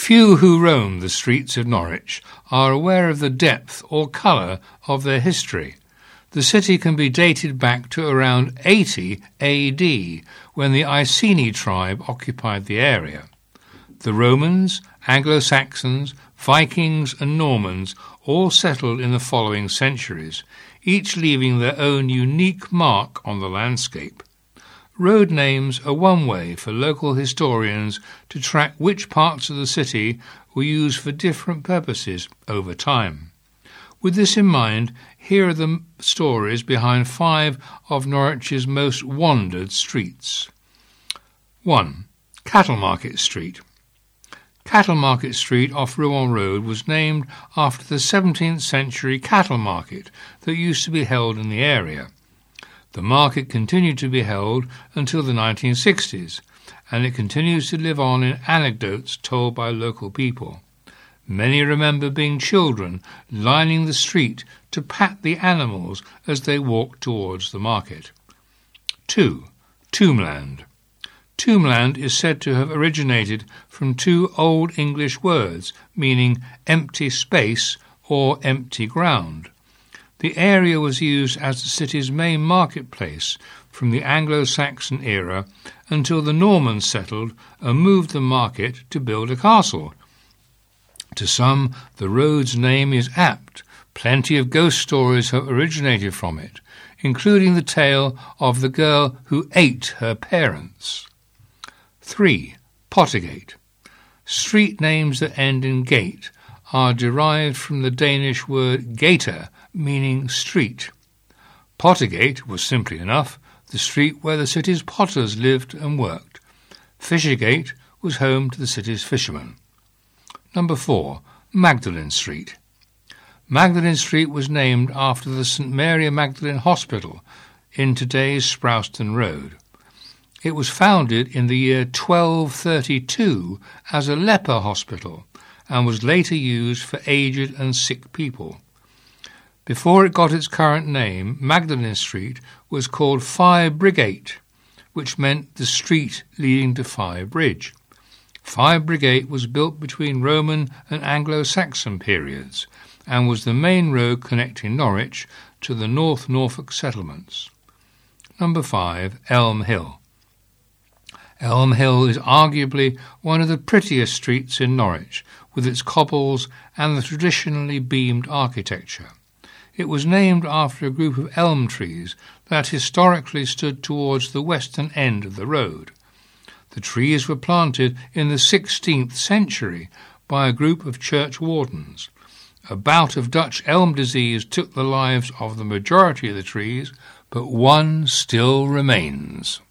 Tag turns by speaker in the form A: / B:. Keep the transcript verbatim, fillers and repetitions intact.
A: Few who roam the streets of Norwich are aware of the depth or colour of their history. The city can be dated back to around eighty A D, when the Iceni tribe occupied the area. The Romans, Anglo-Saxons, Vikings and Normans all settled in the following centuries, each leaving their own unique mark on the landscape. Road names are one way for local historians to track which parts of the city were used for different purposes over time. With this in mind, here are the stories behind five of Norwich's most wandered streets. one. Cattle Market Street. Cattle Market Street off Rouen Road was named after the seventeenth century cattle market that used to be held in the area. The market continued to be held until the nineteen sixties, and it continues to live on in anecdotes told by local people. Many remember being children lining the street to pat the animals as they walked towards the market. two. Tombland. Tombland is said to have originated from two Old English words meaning empty space or empty ground. The area was used as the city's main marketplace from the Anglo-Saxon era until the Normans settled and moved the market to build a castle. To some, the road's name is apt. Plenty of ghost stories have originated from it, including the tale of the girl who ate her parents. three. Pottergate. Street names that end in gate are derived from the Danish word gater, meaning street. Pottergate was simply enough the street where the city's potters lived and worked. Fishergate was home to the city's fishermen. Number four. Magdalen Street. Magdalen Street was named after the Saint Mary Magdalene Hospital in today's Sprowston Road. It was founded in the year twelve thirty-two as a leper hospital and was later used for aged and sick people. Before it got its current name, Magdalen Street was called Fire Brigade, which meant the street leading to Fire Bridge. Fire Brigade was built between Roman and Anglo-Saxon periods and was the main road connecting Norwich to the North Norfolk settlements. Number five. Elm Hill. Elm Hill is arguably one of the prettiest streets in Norwich, with its cobbles and the traditionally beamed architecture. It was named after a group of elm trees that historically stood towards the western end of the road. The trees were planted in the sixteenth century by a group of church wardens. A bout of Dutch elm disease took the lives of the majority of the trees, but one still remains.